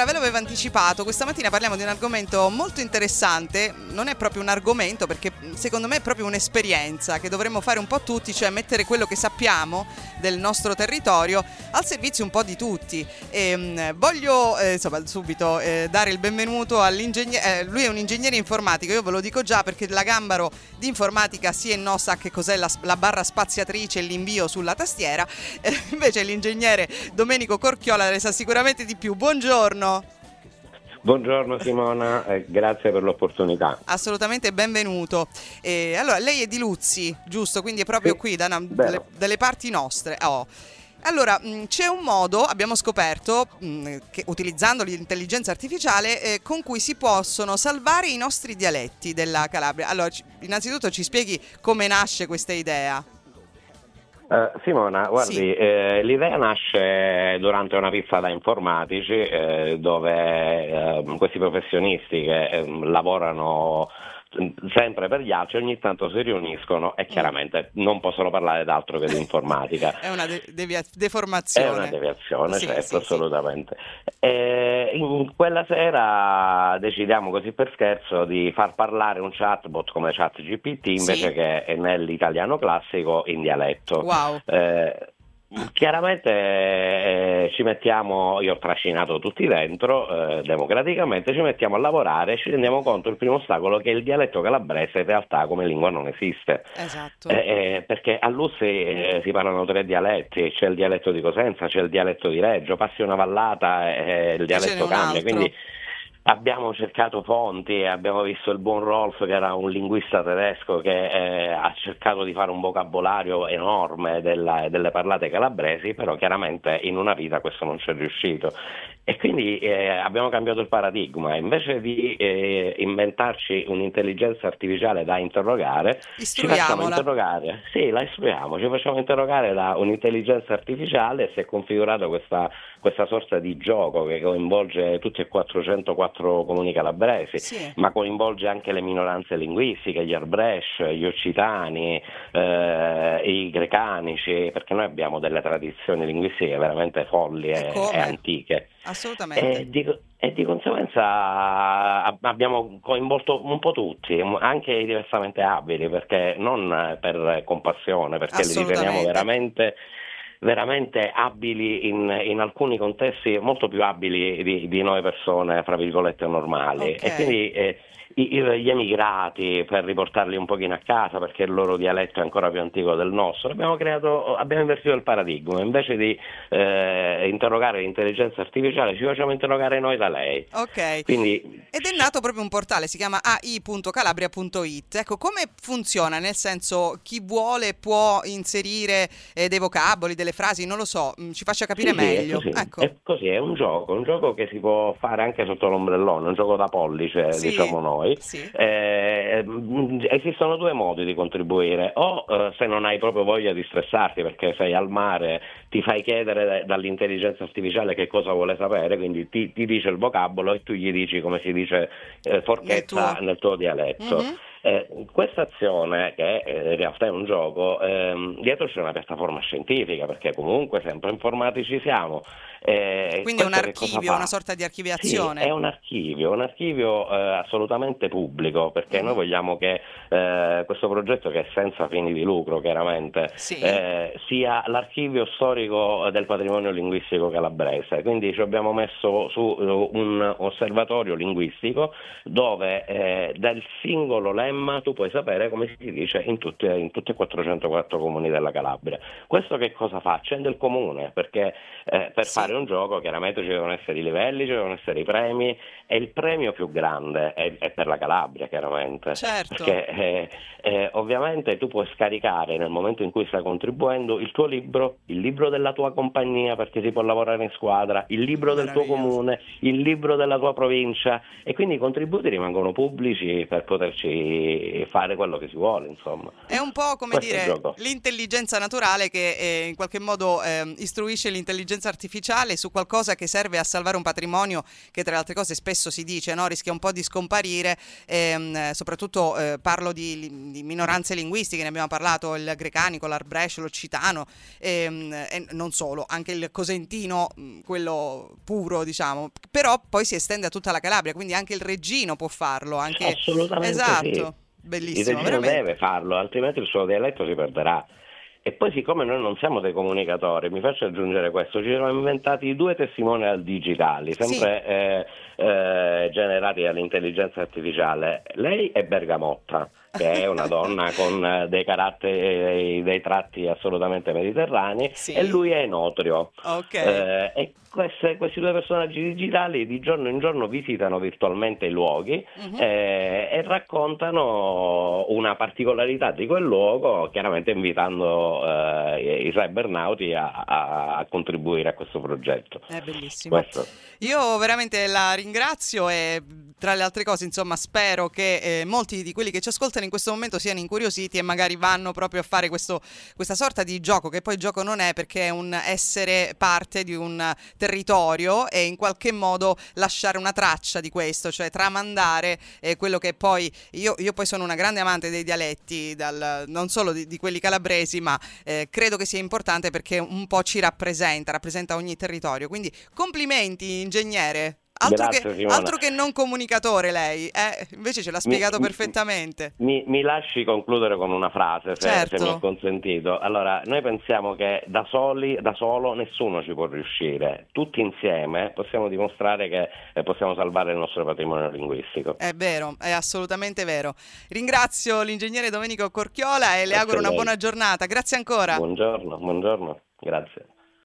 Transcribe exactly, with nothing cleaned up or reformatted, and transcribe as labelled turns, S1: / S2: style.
S1: Allora, ve l'avevo anticipato, questa mattina parliamo di un argomento molto interessante. Non è proprio un argomento, perché secondo me è proprio un'esperienza che dovremmo fare un po' tutti, cioè mettere quello che sappiamo del nostro territorio al servizio un po' di tutti. E, mh, voglio eh, insomma subito eh, dare il benvenuto all'ingegnere. Eh, lui è un ingegnere informatico, io ve lo dico già perché la Gambaro di informatica sì e no sa che cos'è la, la barra spaziatrice e l'invio sulla tastiera. Eh, invece l'ingegnere Domenico Corchiola ne sa sicuramente di più. Buongiorno.
S2: Buongiorno Simona, eh, grazie per l'opportunità.
S1: Assolutamente benvenuto. Eh, allora, lei è di Luzzi, giusto? Quindi è proprio
S2: sì,
S1: qui, da una, delle, delle parti nostre. Oh. Allora, mh, c'è un modo, abbiamo scoperto, mh, che utilizzando l'intelligenza artificiale, eh, con cui si possono salvare i nostri dialetti della Calabria. Allora, c- innanzitutto ci spieghi come nasce questa idea.
S2: Uh, Simona, guardi,
S1: Sì.
S2: eh, l'idea nasce durante una pizza da informatici eh, dove eh, questi professionisti che eh, lavorano sempre per gli altri ogni tanto si riuniscono e chiaramente non possono parlare d'altro che di informatica.
S1: È una de- devia- deformazione.
S2: È una deviazione,
S1: Sì,
S2: certo,
S1: sì,
S2: assolutamente. Sì. E in quella sera decidiamo così per scherzo di far parlare un chatbot come ChatGPT invece
S1: sì.
S2: che nell'italiano classico in dialetto.
S1: Wow.
S2: Eh, Chiaramente eh, ci mettiamo, io ho trascinato tutti dentro, eh, democraticamente, ci mettiamo a lavorare e ci rendiamo conto il primo ostacolo che il dialetto calabrese in realtà come lingua non esiste.
S1: Esatto.
S2: Eh, eh, perché a Luzzi eh, si parlano tre dialetti, c'è il dialetto di Cosenza, c'è il dialetto di Reggio, passi una vallata e eh, il dialetto cambia, quindi abbiamo cercato fonti, abbiamo visto il buon Rolf che era un linguista tedesco che eh, ha cercato di fare un vocabolario enorme della, delle parlate calabresi, però chiaramente in una vita questo non ci è riuscito e quindi eh, abbiamo cambiato il paradigma, invece di eh, inventarci un'intelligenza artificiale da interrogare, ci facciamo interrogare, sì la istruiamo, ci facciamo interrogare da un'intelligenza artificiale e si è configurata questa, questa sorta di gioco che coinvolge tutti e quattrocentoquattro comuni calabresi, sì. Ma coinvolge anche le minoranze linguistiche, gli Arbresh, gli occitani, eh, i grecanici, perché noi abbiamo delle tradizioni linguistiche veramente folli e, e antiche.
S1: Assolutamente.
S2: E di, e di conseguenza abbiamo coinvolto un po' tutti, anche i diversamente abili, perché non per compassione, perché li riteniamo veramente veramente abili in, in alcuni contesti, molto più abili di, di noi persone, fra virgolette, normali.
S1: Okay.
S2: E quindi eh, i, gli emigrati, per riportarli un pochino a casa, perché il loro dialetto è ancora più antico del nostro, abbiamo creato, abbiamo invertito il paradigma, invece di eh, interrogare l'intelligenza artificiale ci facciamo interrogare noi da lei.
S1: Ok.
S2: Quindi,
S1: ed è nato proprio un portale, si chiama a i punto calabria punto it. Ecco, come funziona? Nel senso, chi vuole può inserire eh, dei vocaboli, delle frasi, non lo so, mh, ci faccia capire
S2: sì,
S1: meglio.
S2: Sì, è, così.
S1: Ecco.
S2: È così, è un gioco, un gioco che si può fare anche sotto l'ombrellone, un gioco da pollice,
S1: sì,
S2: diciamo noi.
S1: Sì.
S2: Eh, esistono due modi di contribuire, o eh, se non hai proprio voglia di stressarti perché sei al mare, ti fai chiedere dall'intelligenza artificiale che cosa vuole sapere, quindi ti, ti dice il vocabolo e tu gli dici come si dice eh, forchetta nel tuo, nel tuo dialetto. Mm-hmm. Eh, questa azione, che eh, in realtà è un gioco, ehm, dietro c'è una piattaforma scientifica, perché comunque sempre informatici siamo. Eh,
S1: Quindi è un archivio, una sorta di archiviazione.
S2: Sì, è un archivio, un archivio eh, assolutamente pubblico, perché mm-hmm. noi vogliamo che eh, questo progetto, che è senza fini di lucro chiaramente,
S1: sì.
S2: eh, sia l'archivio storico del patrimonio linguistico calabrese. Quindi ci abbiamo messo su uh, un osservatorio linguistico dove eh, dal singolo lemma tu puoi sapere come si dice in tutti, in tutti e quattrocentoquattro comuni della Calabria. Questo che cosa fa? Accende il comune, perché eh, per sì. fare un gioco chiaramente ci devono essere i livelli, ci devono essere i premi, e il premio più grande è, è per la Calabria chiaramente,
S1: certo.
S2: Perché eh, eh, ovviamente tu puoi scaricare nel momento in cui stai contribuendo il tuo libro, il libro della tua compagnia, perché si può lavorare in squadra, il libro del tuo comune, il libro della tua provincia, e quindi i contributi rimangono pubblici per poterci di fare quello che si vuole, insomma.
S1: È un po' come
S2: Questo
S1: dire l'intelligenza naturale che eh, in qualche modo eh, istruisce l'intelligenza artificiale su qualcosa che serve a salvare un patrimonio che, tra le altre cose, spesso si dice, no? Rischia un po' di scomparire, ehm, soprattutto eh, parlo di, di minoranze linguistiche, ne abbiamo parlato, il grecanico, l'arbrescio, l'occitano, ehm, e non solo, anche il cosentino, quello puro, diciamo, però poi si estende a tutta la Calabria, quindi anche il reggino può farlo, anche...
S2: Assolutamente
S1: esatto,
S2: sì.
S1: bellissimo,
S2: Il reggino
S1: veramente.
S2: deve farlo, altrimenti il suo dialetto si perderà. E poi, siccome noi non siamo dei comunicatori, mi faccio aggiungere questo, ci siamo inventati due testimonial digitali, sempre sì. eh, eh, generati dall'intelligenza artificiale. Lei è Bergamotta, che è una donna con dei caratteri, dei tratti assolutamente mediterranei, sì. E lui è Enotrio.
S1: Okay.
S2: Eh, e queste, questi due personaggi digitali di giorno in giorno visitano virtualmente i luoghi uh-huh. eh, e raccontano una particolarità di quel luogo, chiaramente invitando eh, i cybernauti a, a, a contribuire a questo progetto.
S1: È bellissimo.
S2: Questo.
S1: Io veramente la ringrazio e, tra le altre cose, insomma, spero che eh, molti di quelli che ci ascoltano in questo momento siano incuriositi e magari vanno proprio a fare questo, questa sorta di gioco, che poi gioco non è, perché è un essere parte di un territorio e in qualche modo lasciare una traccia di questo, cioè tramandare eh, quello che poi io, io poi sono una grande amante dei dialetti, dal, non solo di, di quelli calabresi, ma eh, credo che sia importante perché un po' ci rappresenta, rappresenta ogni territorio. Quindi complimenti, ingegnere. Altro,
S2: Grazie,
S1: che, altro che non comunicatore lei, eh, invece ce l'ha spiegato
S2: mi,
S1: perfettamente.
S2: Mi, mi lasci concludere con una frase, se,
S1: certo.
S2: se mi è consentito. Allora, noi pensiamo che da soli, da solo nessuno ci può riuscire. Tutti insieme possiamo dimostrare che eh, possiamo salvare il nostro patrimonio linguistico.
S1: È vero, è assolutamente vero. Ringrazio l'ingegnere Domenico Corchiola e le
S2: Grazie
S1: auguro una buona giornata. Grazie ancora.
S2: Buongiorno, buongiorno, grazie.